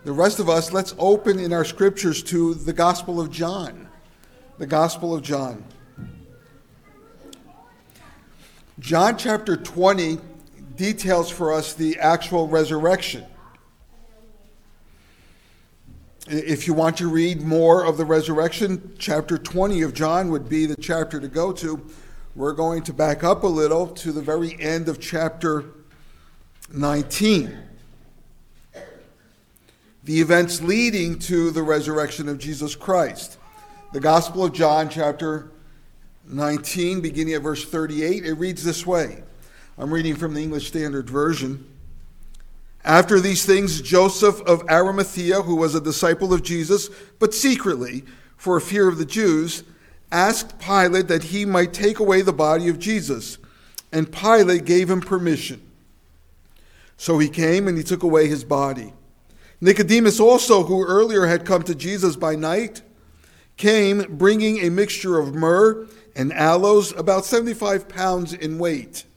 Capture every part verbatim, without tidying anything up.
The rest of us, let's open in our scriptures to the Gospel of John. The Gospel of John. John chapter twenty details for us the actual resurrection. If you want to read more of the resurrection, chapter twenty of John would be the chapter to go to. We're going to back up a little to the very end of chapter nineteen. The events leading to the resurrection of Jesus Christ. The Gospel of John, chapter nineteen, beginning at verse thirty-eight, it reads this way. I'm reading from the English Standard Version. After these things, Joseph of Arimathea, who was a disciple of Jesus, but secretly, for fear of the Jews, asked Pilate that he might take away the body of Jesus. And Pilate gave him permission. So he came and he took away his body. Nicodemus also, who earlier had come to Jesus by night, came bringing a mixture of myrrh and aloes, about seventy-five pounds in weight.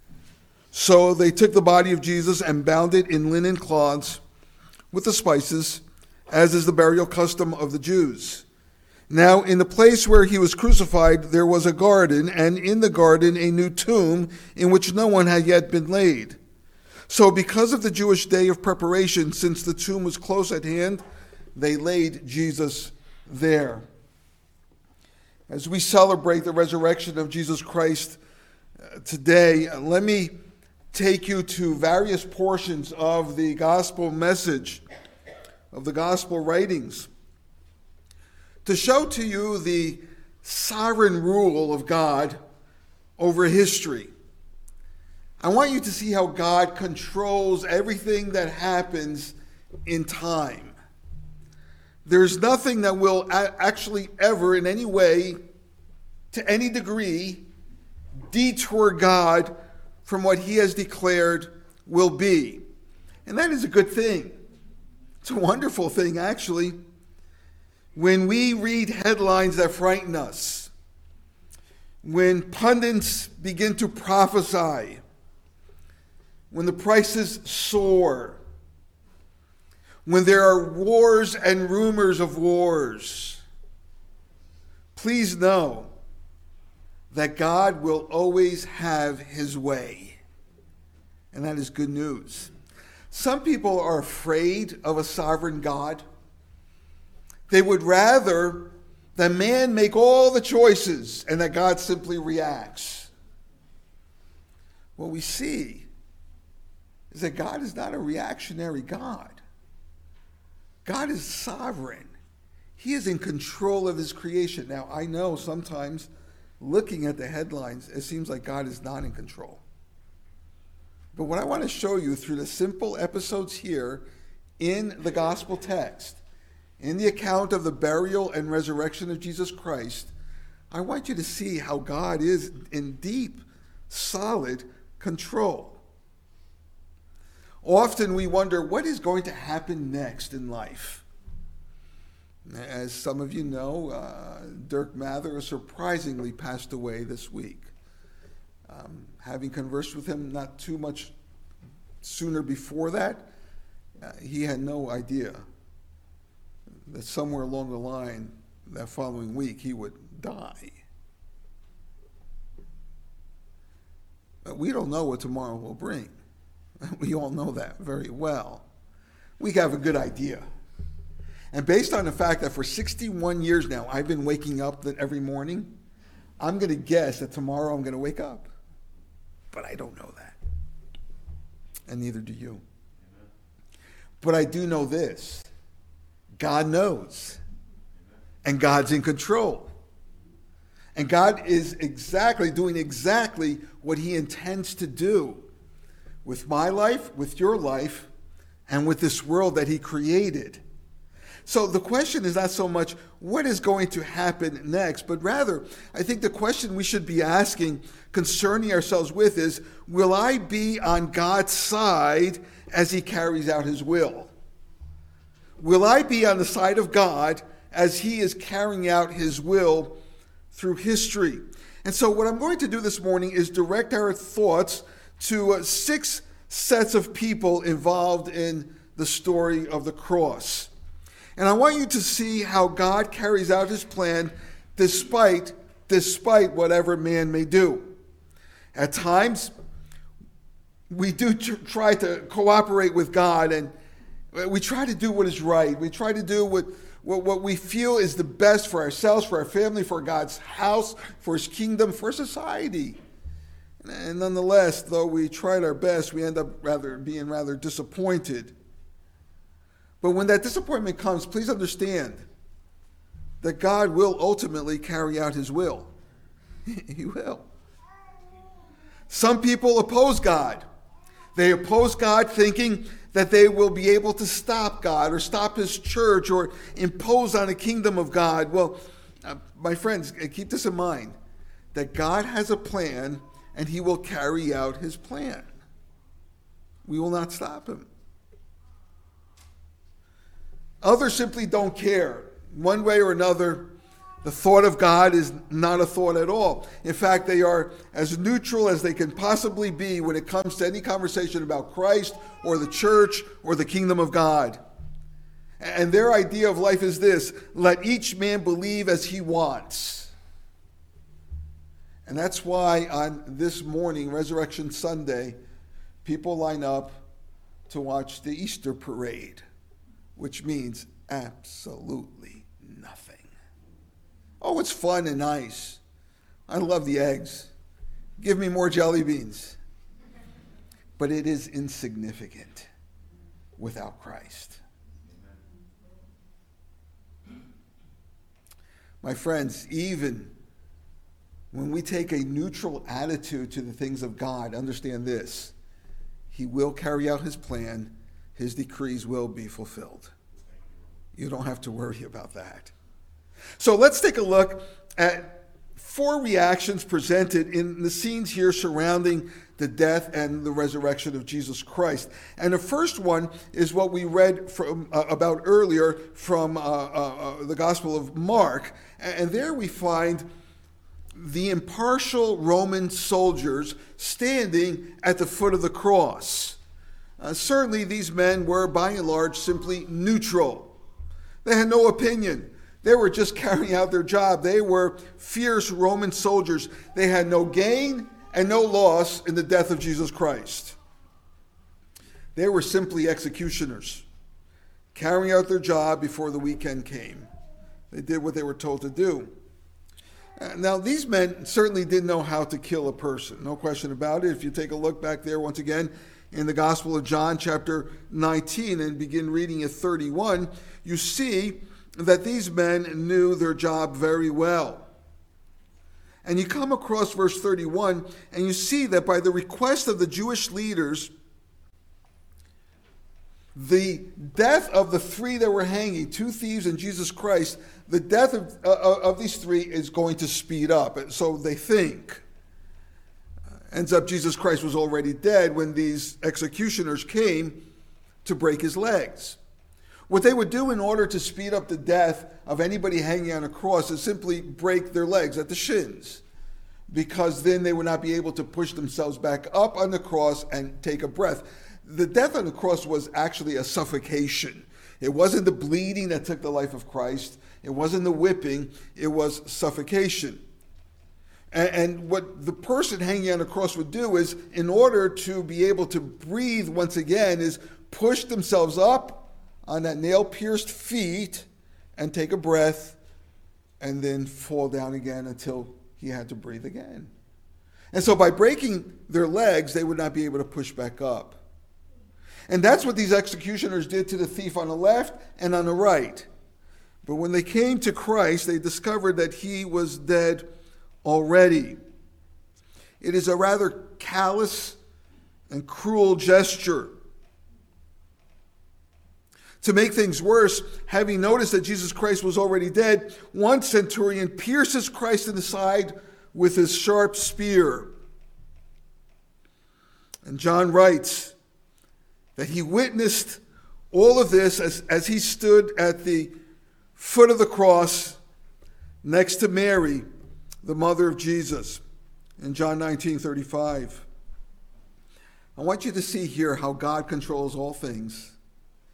So they took the body of Jesus and bound it in linen cloths with the spices, as is the burial custom of the Jews. Now in the place where he was crucified there was a garden, and in the garden a new tomb in which no one had yet been laid. So because of the Jewish day of preparation, since the tomb was close at hand, they laid Jesus there. As we celebrate the resurrection of Jesus Christ uh, today, uh, let me take you to various portions of the gospel message, of the gospel writings, to show to you the sovereign rule of God over history. I want you to see how God controls everything that happens in time. There's nothing that will actually ever in any way, to any degree, detour God from what he has declared will be. And that is a good thing. It's a wonderful thing, actually. When we read headlines that frighten us, when pundits begin to prophesy, when the prices soar, when there are wars and rumors of wars, please know that God will always have his way. And that is good news. Some people are afraid of a sovereign God. They would rather that man make all the choices and that God simply reacts. What we see is that God is not a reactionary God. God is sovereign. He is in control of his creation. Now, I know sometimes looking at the headlines, it seems like God is not in control. But what I want to show you through the simple episodes here in the gospel text, in the account of the burial and resurrection of Jesus Christ, I want you to see how God is in deep, solid control. Often we wonder what is going to happen next in life. As some of you know, uh, Dirk Mather surprisingly passed away this week. Um, having conversed with him not too much sooner before that, uh, he had no idea that somewhere along the line that following week he would die. But we don't know what tomorrow will bring. We all know that very well. We have a good idea. And based on the fact that for sixty-one years now, I've been waking up every morning, I'm going to guess that tomorrow I'm going to wake up. But I don't know that. And neither do you. Amen. But I do know this. God knows. Amen. And God's in control. And God is exactly doing exactly what he intends to do with my life, with your life, and with this world that he created. So the question is not so much what is going to happen next, but rather, I think the question we should be asking, concerning ourselves with, is, will I be on God's side as he carries out his will? Will I be on the side of God as he is carrying out his will through history? And so what I'm going to do this morning is direct our thoughts to uh, six sets of people involved in the story of the cross. And I want you to see how God carries out his plan despite, despite whatever man may do. At times, we do try to cooperate with God, and we try to do what is right. We try to do what, what, what we feel is the best for ourselves, for our family, for God's house, for his kingdom, for society. And nonetheless, though we tried our best, we end up rather being rather disappointed. But when that disappointment comes, please understand that God will ultimately carry out his will. He will. Some people oppose God. They oppose God thinking that they will be able to stop God or stop his church or impose on a kingdom of God. Well, uh, my friends, keep this in mind, that God has a plan and he will carry out his plan. We will not stop him. Others simply don't care. One way or another, the thought of God is not a thought at all. In fact, they are as neutral as they can possibly be when it comes to any conversation about Christ or the church or the kingdom of God. And their idea of life is this: let each man believe as he wants. And that's why on this morning, Resurrection Sunday, people line up to watch the Easter parade, which means absolutely nothing. Oh, it's fun and nice. I love the eggs. Give me more jelly beans. But it is insignificant without Christ. My friends, even when we take a neutral attitude to the things of God, understand this: he will carry out his plan. His decrees will be fulfilled. You don't have to worry about that. So let's take a look at four reactions presented in the scenes here surrounding the death and the resurrection of Jesus Christ. And the first one is what we read from uh, about earlier from uh, uh, uh, the Gospel of Mark. And there we find the impartial Roman soldiers standing at the foot of the cross. Uh, certainly these men were, by and large, simply neutral. They had no opinion. They were just carrying out their job. They were fierce Roman soldiers. They had no gain and no loss in the death of Jesus Christ. They were simply executioners, carrying out their job before the weekend came. They did what they were told to do. Now, these men certainly didn't know how to kill a person. No question about it. If you take a look back there once again in the Gospel of John, chapter nineteen, and begin reading at thirty-one, you see that these men knew their job very well. And you come across verse thirty-one, and you see that by the request of the Jewish leaders, the death of the three that were hanging, two thieves and Jesus Christ, the death of, uh, of these three is going to speed up. So they think. Ends up Jesus Christ was already dead when these executioners came to break his legs. What they would do in order to speed up the death of anybody hanging on a cross is simply break their legs at the shins, because then they would not be able to push themselves back up on the cross and take a breath. The death on the cross was actually a suffocation. It wasn't the bleeding that took the life of Christ. It wasn't the whipping. It was suffocation. And, and what the person hanging on the cross would do is, in order to be able to breathe once again, is push themselves up on that nail-pierced feet and take a breath and then fall down again until he had to breathe again. And so by breaking their legs, they would not be able to push back up. And that's what these executioners did to the thief on the left and on the right. But when they came to Christ, they discovered that he was dead already. It is a rather callous and cruel gesture. To make things worse, having noticed that Jesus Christ was already dead, one centurion pierces Christ in the side with his sharp spear. And John writes that he witnessed all of this as, as he stood at the foot of the cross next to Mary, the mother of Jesus, in John nineteen thirty-five. I want you to see here how God controls all things.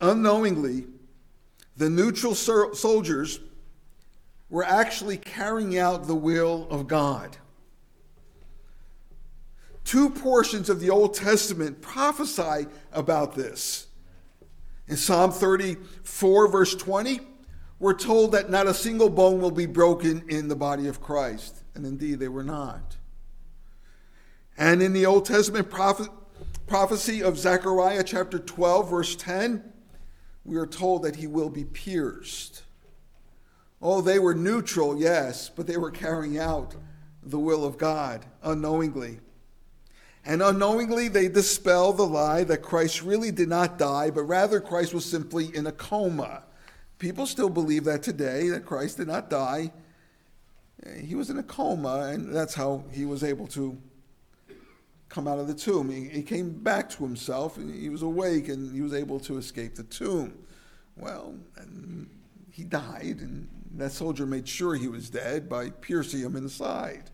unknowingly, the neutral soldiers were actually carrying out the will of God. Two portions of the Old Testament prophesy about this. In Psalm thirty-four, verse twenty, we're told that not a single bone will be broken in the body of Christ. And indeed, they were not. And in the Old Testament prophet, prophecy of Zechariah chapter twelve, verse ten, we are told that he will be pierced. Oh, they were neutral, yes, but they were carrying out the will of God unknowingly. And unknowingly, they dispel the lie that Christ really did not die, but rather Christ was simply in a coma. People still believe that today, that Christ did not die. He was in a coma, and that's how he was able to come out of the tomb. He, he came back to himself, and he was awake, and he was able to escape the tomb. Well, and he died, and that soldier made sure he was dead by piercing him in the side.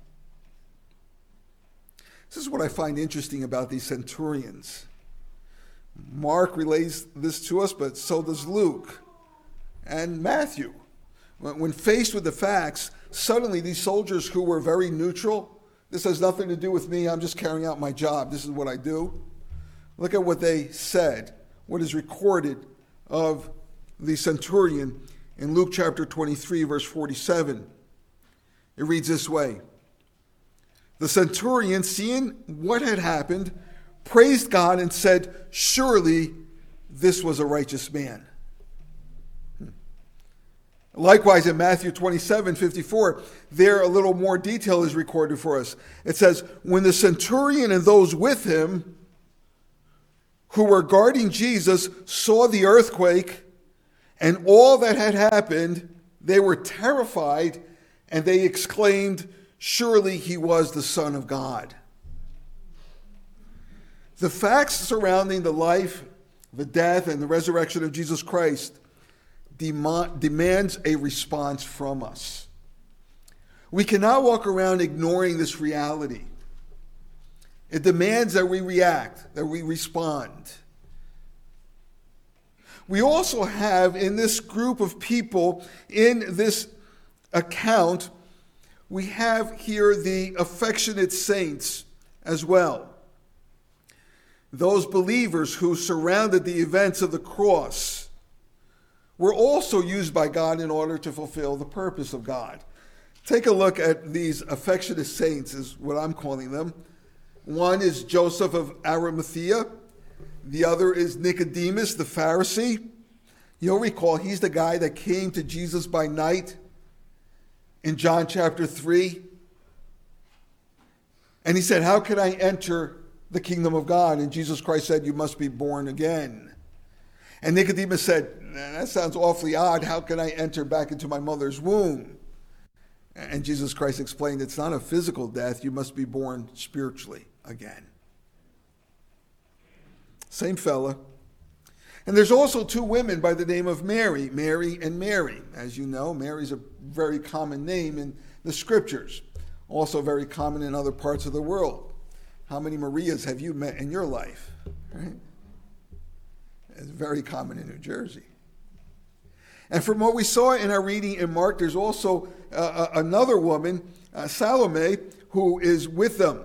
This is what I find interesting about these centurions. Mark relays this to us, but so does Luke and Matthew. When faced with the facts, suddenly these soldiers who were very neutral, this has nothing to do with me, I'm just carrying out my job, this is what I do. Look at what they said, what is recorded of the centurion in Luke chapter twenty-three, verse forty-seven. It reads this way. The centurion, seeing what had happened, praised God and said, surely this was a righteous man. Likewise, in Matthew twenty-seven, fifty-four, there a little more detail is recorded for us. It says, when the centurion and those with him who were guarding Jesus saw the earthquake and all that had happened, they were terrified and they exclaimed, surely he was the Son of God. The facts surrounding the life, the death, and the resurrection of Jesus Christ demand, demands a response from us. We cannot walk around ignoring this reality. It demands that we react, that we respond. We also have in this group of people, in this account, we have here the affectionate saints as well. Those believers who surrounded the events of the cross were also used by God in order to fulfill the purpose of God. Take a look at these affectionate saints, is what I'm calling them. One is Joseph of Arimathea. The other is Nicodemus, the Pharisee. You'll recall he's the guy that came to Jesus by night in John chapter three. And he said, how can I enter the kingdom of God? And Jesus Christ said, you must be born again. And Nicodemus said, that sounds awfully odd. How can I enter back into my mother's womb? And Jesus Christ explained, it's not a physical death. You must be born spiritually again. Same fella. And there's also two women by the name of Mary, Mary and Mary. As you know, Mary's a very common name in the scriptures, also very common in other parts of the world. How many Marias have you met in your life? Right? It's very common in New Jersey. And from what we saw in our reading in Mark, there's also uh, another woman, uh, Salome, who is with them.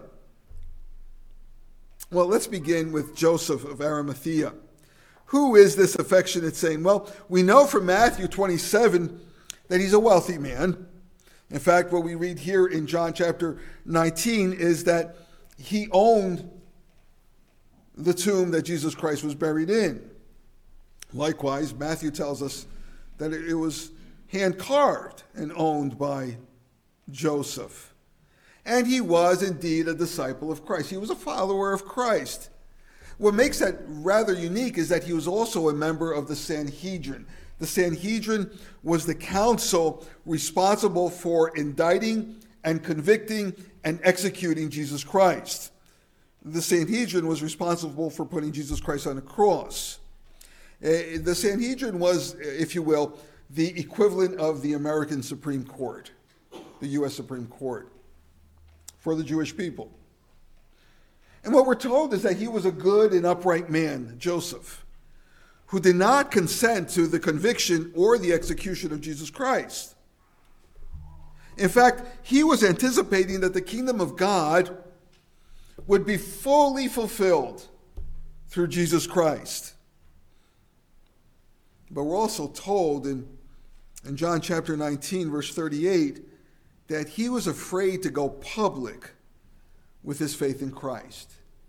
Well, let's begin with Joseph of Arimathea. Who is this affectionate saint? Well, we know from Matthew twenty-seven that he's a wealthy man. In fact, what we read here in John chapter nineteen is that he owned the tomb that Jesus Christ was buried in. Likewise, Matthew tells us that it was hand-carved and owned by Joseph. And he was indeed a disciple of Christ. He was a follower of Christ. What makes that rather unique is that he was also a member of the Sanhedrin. The Sanhedrin was the council responsible for indicting and convicting and executing Jesus Christ. The Sanhedrin was responsible for putting Jesus Christ on the cross. Uh, the Sanhedrin was, if you will, the equivalent of the American Supreme Court, the U S Supreme Court, for the Jewish people. And what we're told is that he was a good and upright man, Joseph, who did not consent to the conviction or the execution of Jesus Christ. In fact, he was anticipating that the kingdom of God would be fully fulfilled through Jesus Christ. But we're also told in, in John chapter nineteen, verse thirty-eight, that he was afraid to go public with his faith in Christ.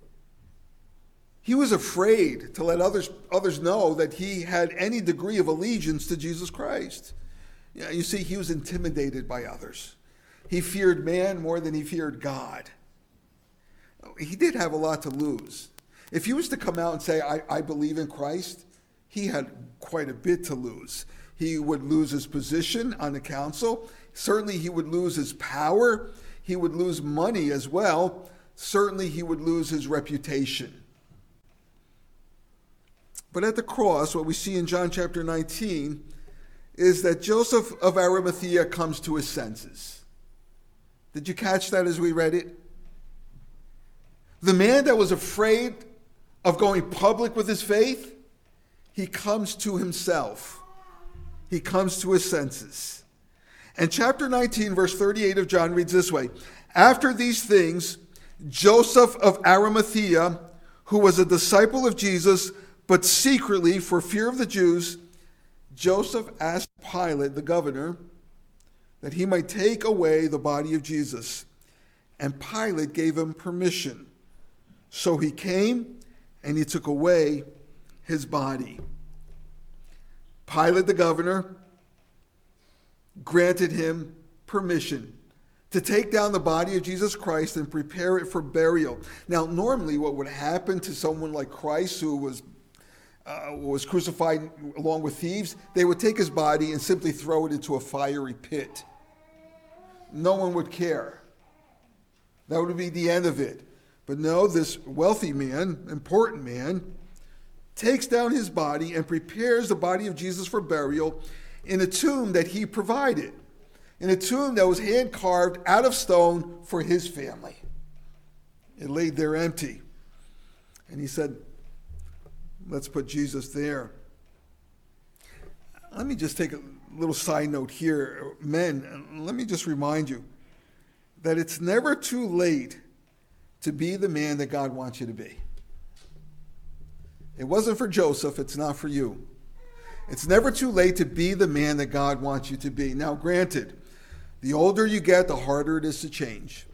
He was afraid to let others, others know that he had any degree of allegiance to Jesus Christ. You know, you see, he was intimidated by others. He feared man more than he feared God. He did have a lot to lose. If he was to come out and say, I, I believe in Christ, he had quite a bit to lose. He would lose his position on the council. Certainly he would lose his power. He would lose money as well. Certainly he would lose his reputation. But at the cross, what we see in John chapter nineteen is that Joseph of Arimathea comes to his senses. Did you catch that as we read it? The man that was afraid of going public with his faith, he comes to himself. He comes to his senses. And chapter nineteen, verse thirty-eight of John reads this way. After these things, Joseph of Arimathea, who was a disciple of Jesus, but secretly for fear of the Jews, Joseph asked Pilate, the governor, that he might take away the body of Jesus. And Pilate gave him permission. So he came and he took away his body. Pilate, the governor, granted him permission to take down the body of Jesus Christ and prepare it for burial. Now, normally what would happen to someone like Christ who was uh, was crucified along with thieves, they would take his body and simply throw it into a fiery pit. No one would care. That would be the end of it. But no, this wealthy man, important man, takes down his body and prepares the body of Jesus for burial in a tomb that he provided, in a tomb that was hand-carved out of stone for his family. It laid there empty. And he said, let's put Jesus there. Let me just take a little side note here. Men, let me just remind you that it's never too late to be the man that God wants you to be. It wasn't for Joseph, it's not for you. It's never too late to be the man that God wants you to be. Now, granted, the older you get, the harder it is to change.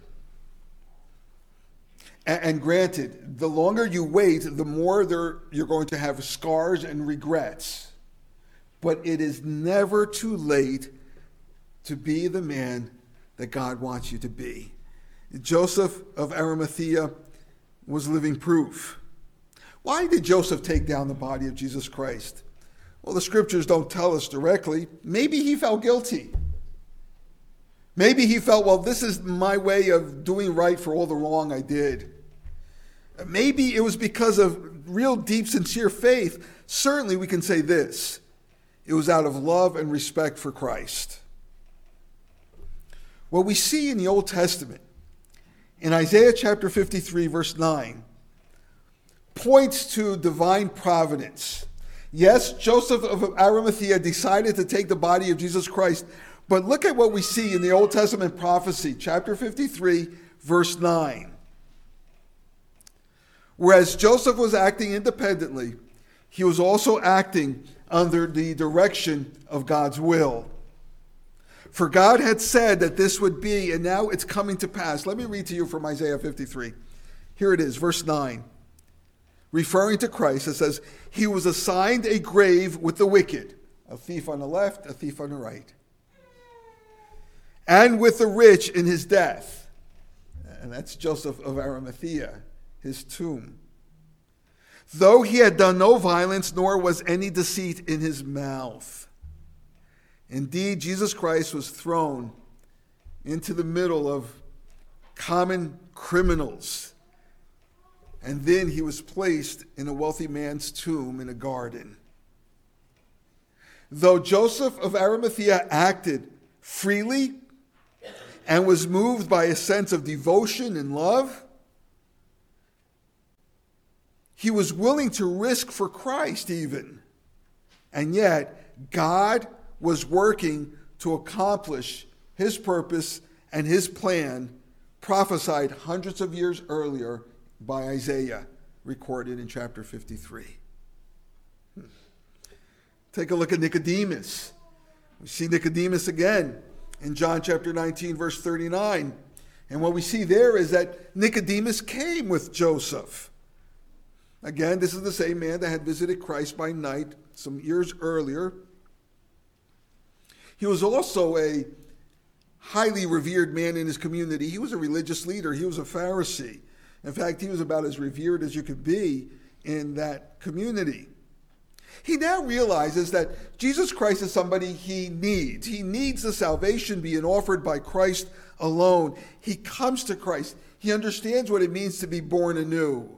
And, and granted, the longer you wait, the more there, you're going to have scars and regrets. But it is never too late to be the man that God wants you to be. Joseph of Arimathea was living proof. Why did Joseph take down the body of Jesus Christ? Well, the scriptures don't tell us directly. Maybe he felt guilty. Maybe he felt, well, this is my way of doing right for all the wrong I did. Maybe it was because of real deep, sincere faith. Certainly we can say this. It was out of love and respect for Christ. What we see in the Old Testament, in Isaiah chapter fifty-three, verse nine, points to divine providence. Yes, Joseph of Arimathea decided to take the body of Jesus Christ, but look at what we see in the Old Testament prophecy, chapter fifty-three, verse nine. Whereas Joseph was acting independently, he was also acting under the direction of God's will. For God had said that this would be, and now it's coming to pass. Let me read to you from Isaiah fifty-three. Here it is, verse nine. Referring to Christ, it says, he was assigned a grave with the wicked, a thief on the left, a thief on the right, and with the rich in his death. And that's Joseph of Arimathea, his tomb. Though he had done no violence, nor was any deceit in his mouth. Indeed, Jesus Christ was thrown into the middle of common criminals. And then he was placed in a wealthy man's tomb in a garden. Though Joseph of Arimathea acted freely and was moved by a sense of devotion and love, he was willing to risk for Christ even. And yet, God was working to accomplish his purpose and his plan prophesied hundreds of years earlier by Isaiah, recorded in chapter fifty-three. Hmm. Take a look at Nicodemus. We see Nicodemus again in John chapter nineteen, verse thirty-nine. And what we see there is that Nicodemus came with Joseph. Again, this is the same man that had visited Christ by night some years earlier. He was also a highly revered man in his community. He was a religious leader. He was a Pharisee. In fact, he was about as revered as you could be in that community. He now realizes that Jesus Christ is somebody he needs. He needs the salvation being offered by Christ alone. He comes to Christ. He understands what it means to be born anew.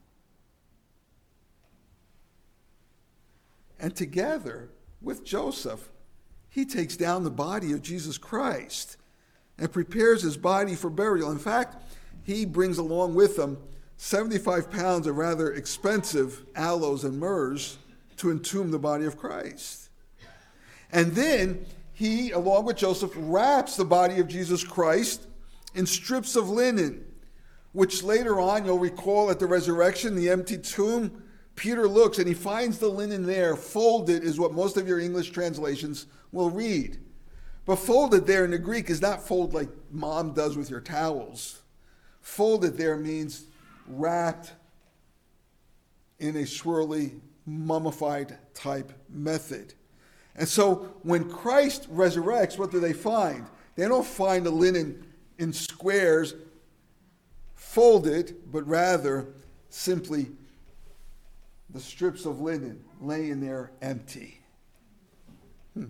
And together with Joseph, he takes down the body of Jesus Christ and prepares his body for burial. In fact, he brings along with him seventy-five pounds of rather expensive aloes and myrrhs to entomb the body of Christ. And then he, along with Joseph, wraps the body of Jesus Christ in strips of linen, which later on, you'll recall at the resurrection, the empty tomb, Peter looks and he finds the linen there. Folded is what most of your English translations will read. But folded there in the Greek is not fold like mom does with your towels. Folded there means wrapped in a swirly, mummified type method. And so when Christ resurrects, what do they find? They don't find the linen in squares folded, but rather simply the strips of linen laying there empty. Hmm.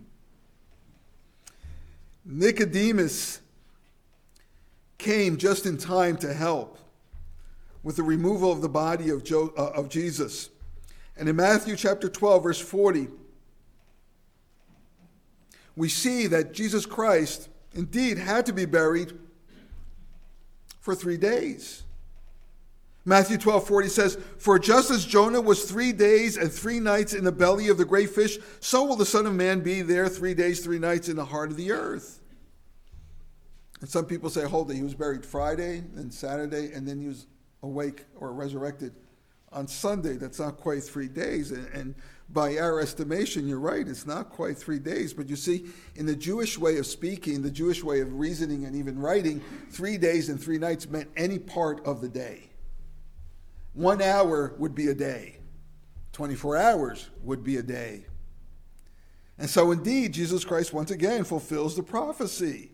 Nicodemus came just in time to help with the removal of the body of, Jo- uh, of Jesus. And in Matthew chapter twelve, verse forty, we see that Jesus Christ indeed had to be buried for three days. Matthew twelve forty says, "For just as Jonah was three days and three nights in the belly of the great fish, so will the Son of Man be there three days, three nights in the heart of the earth." And some people say, hold it, he was buried Friday, then Saturday, and then he was awake or resurrected on Sunday. That's not quite three days. And, and by our estimation, you're right, it's not quite three days. But you see, in the Jewish way of speaking, the Jewish way of reasoning and even writing, three days and three nights meant any part of the day. One hour would be a day. twenty-four hours would be a day. And so indeed, Jesus Christ once again fulfills the prophecy.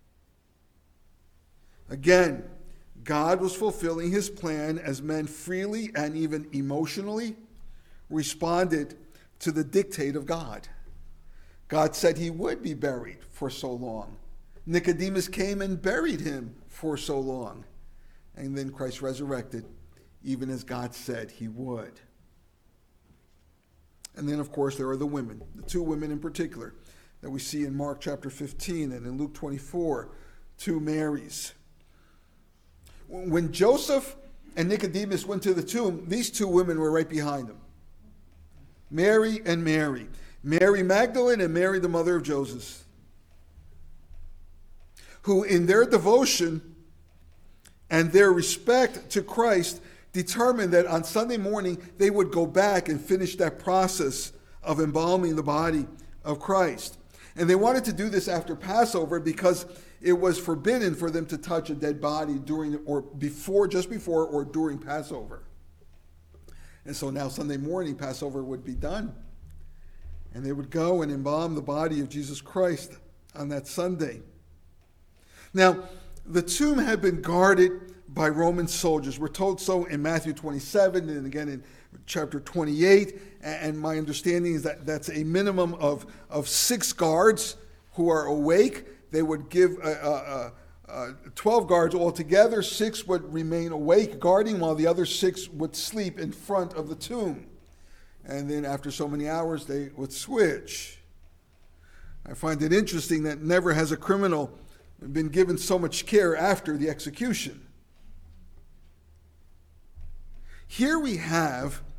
Again, God was fulfilling his plan as men freely and even emotionally responded to the dictate of God. God said he would be buried for so long. Nicodemus came and buried him for so long. And then Christ resurrected, even as God said he would. And then, of course, there are the women, the two women in particular that we see in Mark chapter fifteen and in Luke twenty-four, two Marys. When Joseph and Nicodemus went to the tomb, these two women were right behind them. Mary and Mary. Mary Magdalene and Mary, the mother of Joseph, who in their devotion and their respect to Christ determined that on Sunday morning they would go back and finish that process of embalming the body of Christ. And they wanted to do this after Passover because it was forbidden for them to touch a dead body during or before, just before or during Passover. And so now Sunday morning, Passover would be done. And they would go and embalm the body of Jesus Christ on that Sunday. Now, the tomb had been guarded by Roman soldiers. We're told so in Matthew twenty-seven and again in chapter twenty-eight. And my understanding is that that's a minimum of, of six guards who are awake. They would give uh, uh, uh, twelve guards altogether. Six would remain awake guarding while the other six would sleep in front of the tomb. And then after so many hours, they would switch. I find it interesting that never has a criminal been given so much care after the execution. Here we have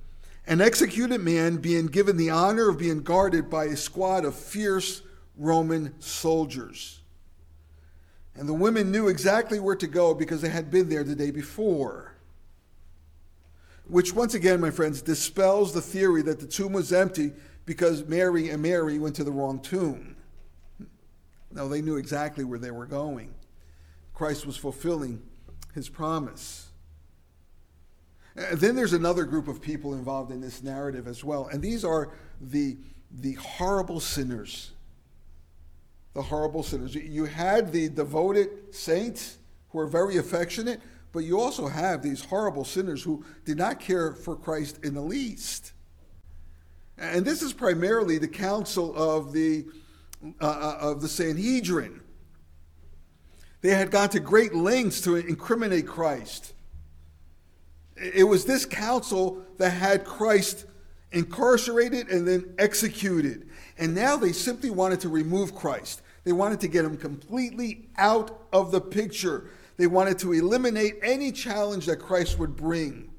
An executed man being given the honor of being guarded by a squad of fierce Roman soldiers. And the women knew exactly where to go because they had been there the day before. Which once again, my friends, dispels the theory that the tomb was empty because Mary and Mary went to the wrong tomb. No, they knew exactly where they were going. Christ was fulfilling his promise. And then there's another group of people involved in this narrative as well, and these are the, the horrible sinners. The horrible sinners. You had the devoted saints who are very affectionate, but you also have these horrible sinners who did not care for Christ in the least. And this is primarily the council of the uh, of the Sanhedrin. They had gone to great lengths to incriminate Christ. It was this council that had Christ incarcerated and then executed. And now they simply wanted to remove Christ. They wanted to get him completely out of the picture. They wanted to eliminate any challenge that Christ would bring.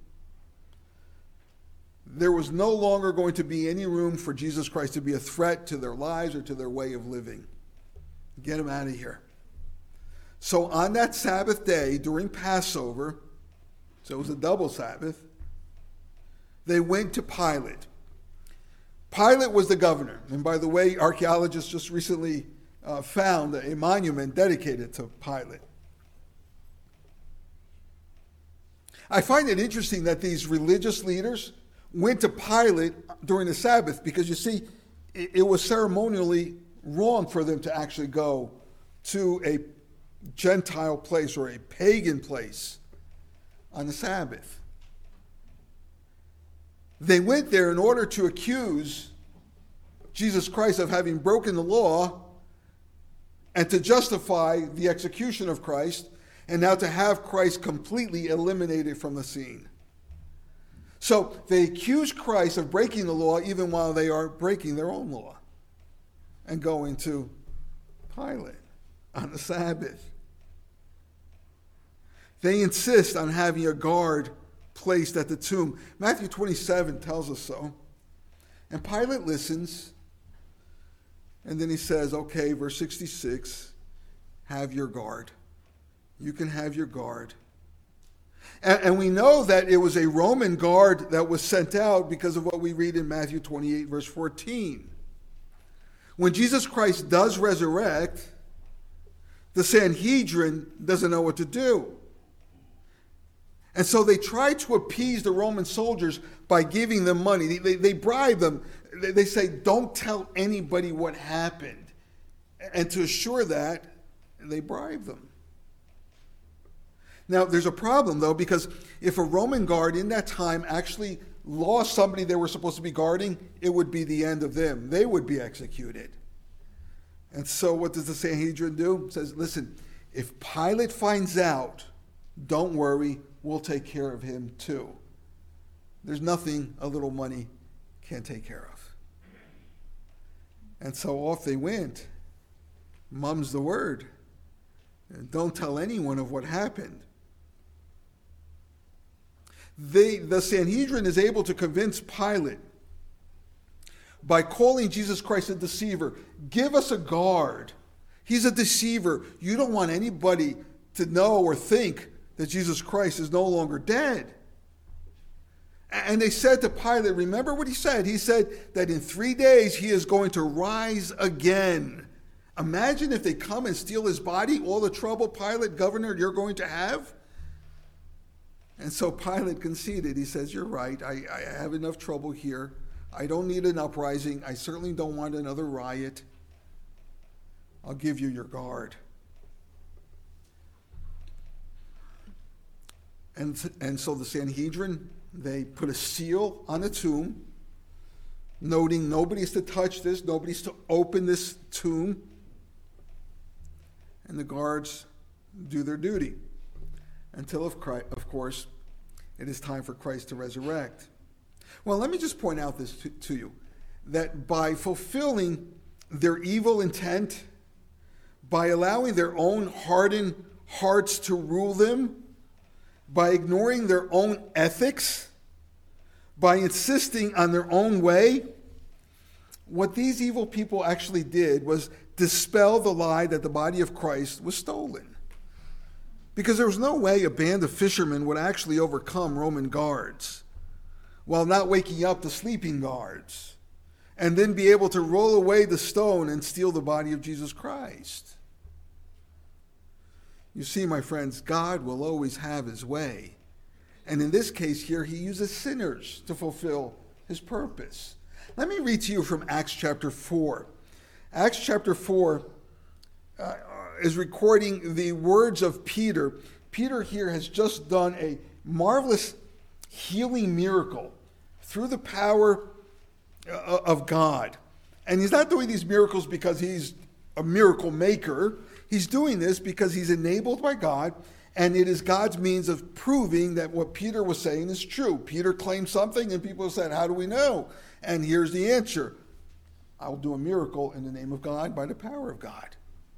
There was no longer going to be any room for Jesus Christ to be a threat to their lives or to their way of living. Get him out of here. So on that Sabbath day during Passover, so it was a double Sabbath, they went to Pilate. Pilate was the governor. And by the way, archaeologists just recently uh, found a monument dedicated to Pilate. I find it interesting that these religious leaders went to Pilate during the Sabbath because, you see, it, it was ceremonially wrong for them to actually go to a Gentile place or a pagan place on the Sabbath. They went there in order to accuse Jesus Christ of having broken the law and to justify the execution of Christ, and now to have Christ completely eliminated from the scene. So they accuse Christ of breaking the law even while they are breaking their own law and going to Pilate on the Sabbath. They insist on having a guard placed at the tomb. Matthew twenty-seven tells us so. And Pilate listens, and then he says, okay, verse sixty-six, have your guard. You can have your guard. And, and we know that it was a Roman guard that was sent out because of what we read in Matthew twenty-eight, verse fourteen. When Jesus Christ does resurrect, the Sanhedrin doesn't know what to do. And so they try to appease the Roman soldiers by giving them money. They, they, they bribe them. They, they say, don't tell anybody what happened. And to assure that, they bribe them. Now, there's a problem, though, because if a Roman guard in that time actually lost somebody they were supposed to be guarding, it would be the end of them. They would be executed. And so what does the Sanhedrin do? It says, listen, if Pilate finds out, don't worry, we'll take care of him too. There's nothing a little money can't take care of. And so off they went. Mum's the word. And don't tell anyone of what happened. They, the Sanhedrin is able to convince Pilate by calling Jesus Christ a deceiver. Give us a guard. He's a deceiver. You don't want anybody to know or think that Jesus Christ is no longer dead. And they said to Pilate, remember what he said? He said that in three days he is going to rise again. Imagine if they come and steal his body, all the trouble, Pilate, governor, you're going to have. And so Pilate conceded. He says, you're right. I, I have enough trouble here. I don't need an uprising. I certainly don't want another riot. I'll give you your guard. And, and so the Sanhedrin, they put a seal on the tomb, noting nobody's to touch this, nobody's to open this tomb. And the guards do their duty until, of, Christ, of course, it is time for Christ to resurrect. Well, let me just point out this to, to you, that by fulfilling their evil intent, by allowing their own hardened hearts to rule them, by ignoring their own ethics, by insisting on their own way, what these evil people actually did was dispel the lie that the body of Christ was stolen. Because there was no way a band of fishermen would actually overcome Roman guards while not waking up the sleeping guards and then be able to roll away the stone and steal the body of Jesus Christ. You see, my friends, God will always have his way. And in this case here, he uses sinners to fulfill his purpose. Let me read to you from Acts chapter four. Acts chapter four uh, is recording the words of Peter. Peter here has just done a marvelous healing miracle through the power uh, of God. And he's not doing these miracles because he's a miracle maker. He's doing this because he's enabled by God, and it is God's means of proving that what Peter was saying is true. Peter claimed something, and people said, how do we know? And here's the answer. I will do a miracle in the name of God by the power of God.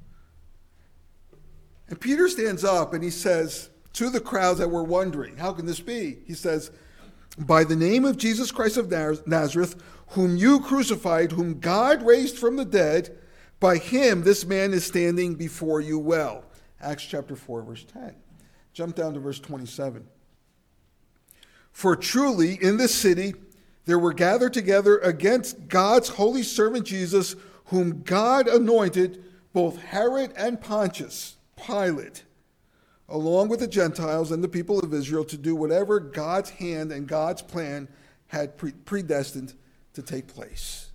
And Peter stands up and he says to the crowds that were wondering, how can this be? He says, by the name of Jesus Christ of Nazareth, whom you crucified, whom God raised from the dead, by him this man is standing before you well. Acts chapter four, verse ten. Jump down to verse twenty-seven. For truly in this city there were gathered together against God's holy servant Jesus, whom God anointed, both Herod and Pontius Pilate, along with the Gentiles and the people of Israel, to do whatever God's hand and God's plan had pre- predestined to take place.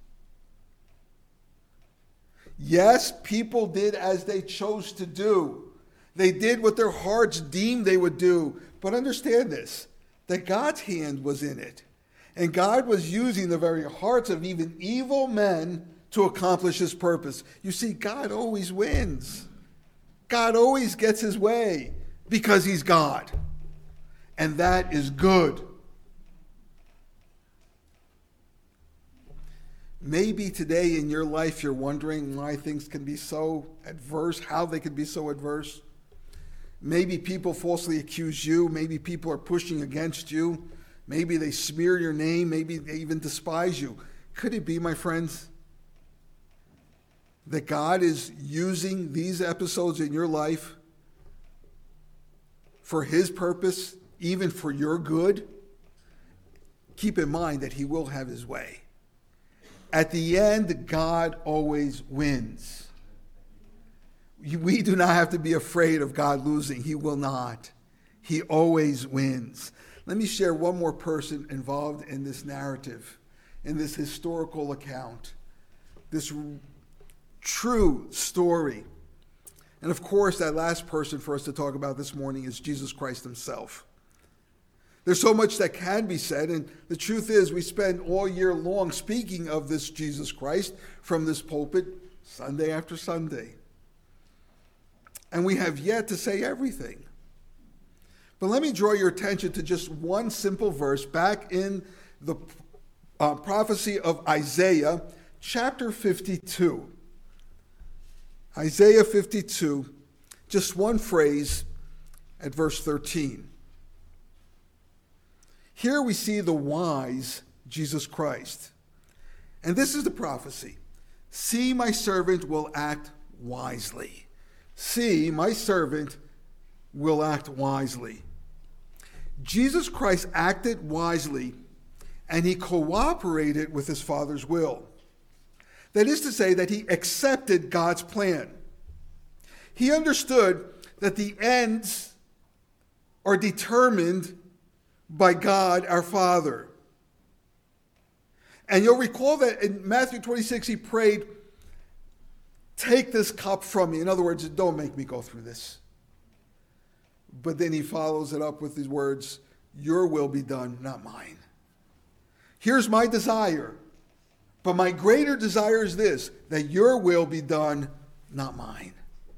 Yes, people did as they chose to do. They did what their hearts deemed they would do. But understand this, that God's hand was in it. And God was using the very hearts of even evil men to accomplish his purpose. You see, God always wins. God always gets his way because he's God. And that is good. Maybe today in your life you're wondering why things can be so adverse, how they can be so adverse. Maybe people falsely accuse you. Maybe people are pushing against you. Maybe they smear your name. Maybe they even despise you. Could it be, my friends, that God is using these episodes in your life for his purpose, even for your good? Keep in mind that he will have his way. At the end, God always wins. We do not have to be afraid of God losing. He will not. He always wins. Let me share one more person involved in this narrative, in this historical account, this true story. And of course, that last person for us to talk about this morning is Jesus Christ himself. There's so much that can be said, and the truth is we spend all year long speaking of this Jesus Christ from this pulpit, Sunday after Sunday. And we have yet to say everything. But let me draw your attention to just one simple verse back in the uh, prophecy of Isaiah, chapter fifty-two. Isaiah fifty-two, just one phrase at verse thirteen. Here we see the wise Jesus Christ. And this is the prophecy. See, my servant will act wisely. See, my servant will act wisely. Jesus Christ acted wisely, and he cooperated with his Father's will. That is to say that he accepted God's plan. He understood that the ends are determined by God our Father. And you'll recall that in Matthew twenty-six, he prayed, take this cup from me. In other words, don't make me go through this. But then he follows it up with these words, your will be done, not mine. Here's my desire, but my greater desire is this, that your will be done, not mine.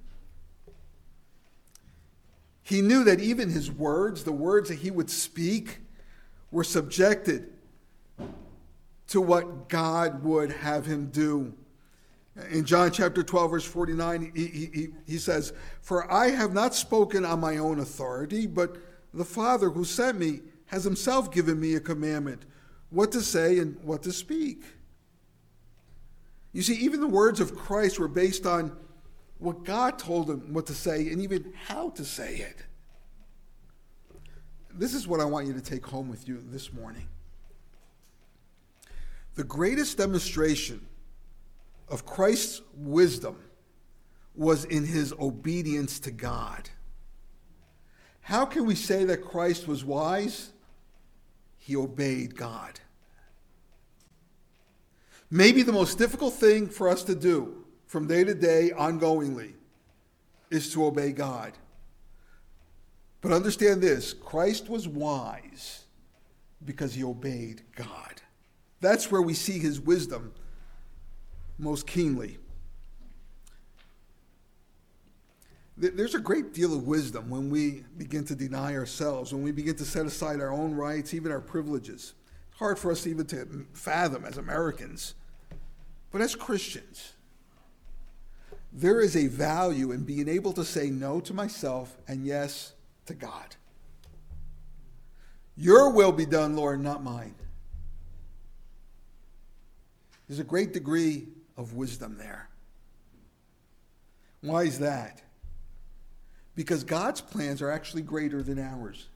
He knew that even his words, the words that he would speak, were subjected to what God would have him do. In John chapter twelve, verse forty-nine, he, he, he says, for I have not spoken on my own authority, but the Father who sent me has himself given me a commandment, what to say and what to speak. You see, even the words of Christ were based on what God told him what to say and even how to say it. This is what I want you to take home with you this morning. The greatest demonstration of Christ's wisdom was in his obedience to God. How can we say that Christ was wise? He obeyed God. Maybe the most difficult thing for us to do from day to day, ongoingly, is to obey God. But understand this, Christ was wise because he obeyed God. That's where we see his wisdom most keenly. There's a great deal of wisdom when we begin to deny ourselves, when we begin to set aside our own rights, even our privileges. It's hard for us even to fathom as Americans. But as Christians, there is a value in being able to say no to myself and yes to God. Your will be done, Lord, not mine. There's a great degree of wisdom there. Why is that? Because God's plans are actually greater than ours.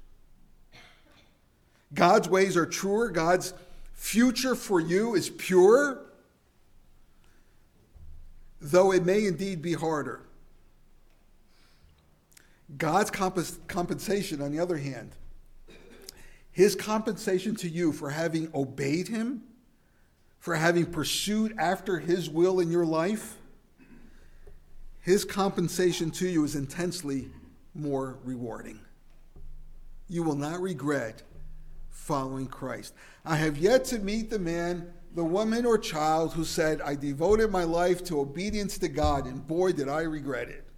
God's ways are truer. God's future for you is purer, though it may indeed be harder. God's comp- compensation, on the other hand, his compensation to you for having obeyed him, for having pursued after his will in your life, his compensation to you is intensely more rewarding. You will not regret following Christ. I have yet to meet the man, the woman, or child who said, I devoted my life to obedience to God, and boy, did I regret it.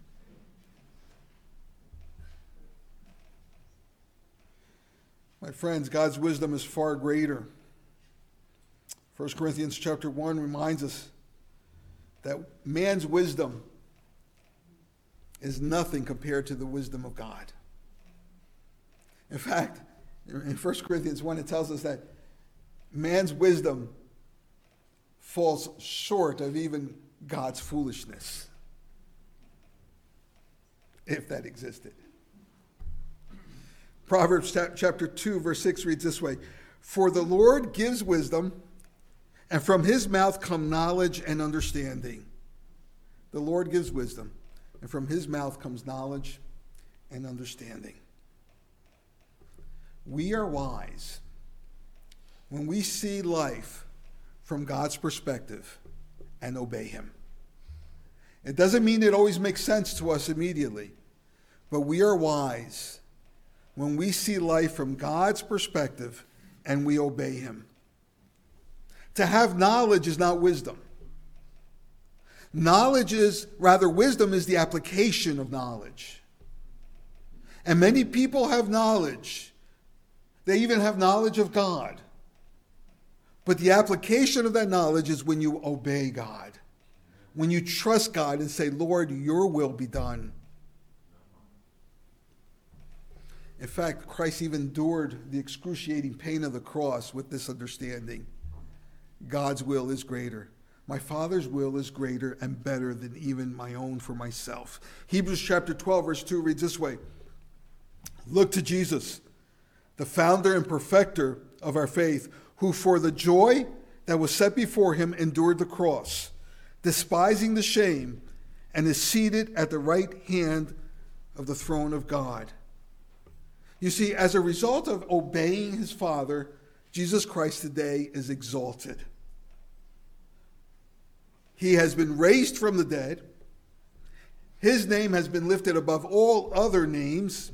My friends, God's wisdom is far greater. First Corinthians chapter one reminds us that man's wisdom is nothing compared to the wisdom of God. In fact, in First Corinthians one, it tells us that man's wisdom falls short of even God's foolishness, if that existed. Proverbs chapter two, verse six reads this way, For the Lord gives wisdom, and from his mouth come knowledge and understanding. The Lord gives wisdom, and from his mouth comes knowledge and understanding. We are wise when we see life from God's perspective and obey him. It doesn't mean it always makes sense to us immediately, but we are wise when we see life from God's perspective and we obey him. To have knowledge is not wisdom. Knowledge is, rather, wisdom is the application of knowledge. And many people have knowledge. They even have knowledge of God. But the application of that knowledge is when you obey God. When you trust God and say, Lord, your will be done. In fact, Christ even endured the excruciating pain of the cross with this understanding. God's will is greater. My Father's will is greater and better than even my own for myself. Hebrews chapter twelve, verse two reads this way. Look to Jesus, the founder and perfecter of our faith, who for the joy that was set before him endured the cross, despising the shame, and is seated at the right hand of the throne of God. You see, as a result of obeying his Father, Jesus Christ today is exalted. He has been raised from the dead. His name has been lifted above all other names.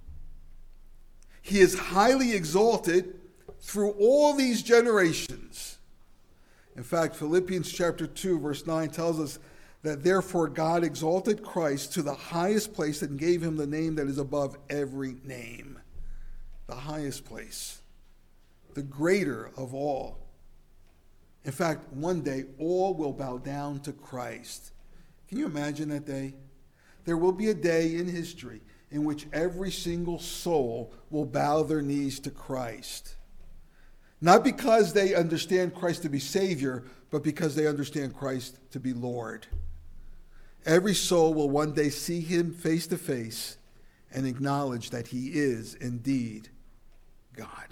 He is highly exalted through all these generations. In fact, Philippians chapter two, verse nine tells us that therefore God exalted Christ to the highest place and gave him the name that is above every name. The highest place. The greater of all. In fact, one day all will bow down to Christ. Can you imagine that day? There will be a day in history in which every single soul will bow their knees to Christ. Not because they understand Christ to be Savior, but because they understand Christ to be Lord. Every soul will one day see him face to face and acknowledge that he is indeed God.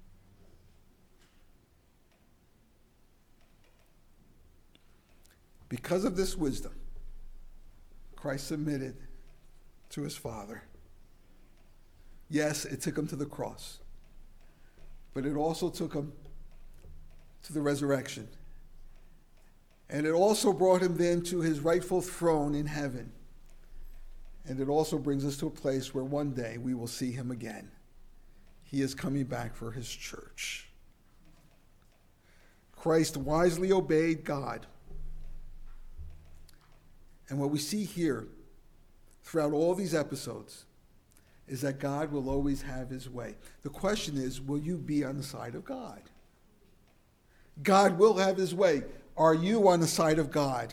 Because of this wisdom, Christ submitted to his Father. Yes, it took him to the cross, but it also took him to the resurrection. And it also brought him then to his rightful throne in heaven. And it also brings us to a place where one day we will see him again. He is coming back for his church. Christ wisely obeyed God. And what we see here throughout all these episodes is that God will always have his way. The question is, will you be on the side of God? God will have his way. Are you on the side of God?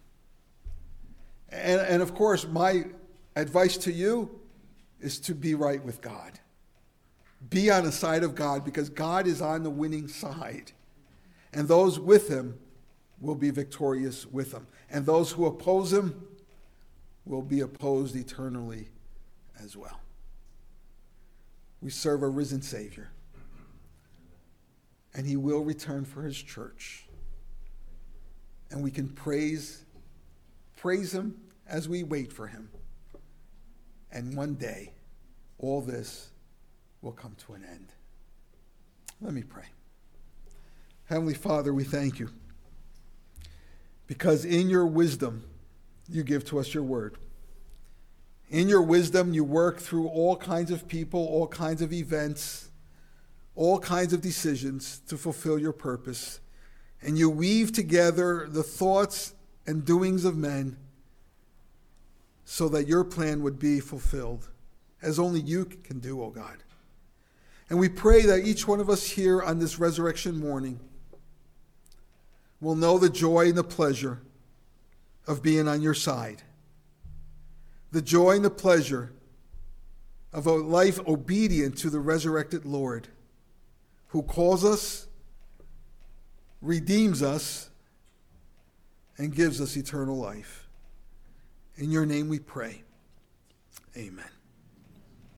And, and of course, my advice to you is to be right with God. Be on the side of God, because God is on the winning side. And those with him will be victorious with him. And those who oppose him will be opposed eternally as well. We serve a risen Savior, and he will return for his church. And we can praise, praise him as we wait for him. And one day, all this will come to an end. Let me pray. Heavenly Father, we thank you, because in your wisdom, you give to us your word. In your wisdom, you work through all kinds of people, all kinds of events, all kinds of decisions to fulfill your purpose. And you weave together the thoughts and doings of men so that your plan would be fulfilled, as only you can do, O God. And we pray that each one of us here on this resurrection morning will know the joy and the pleasure of being on your side. The joy and the pleasure of a life obedient to the resurrected Lord, who calls us, redeems us, and gives us eternal life. In your name we pray. Amen.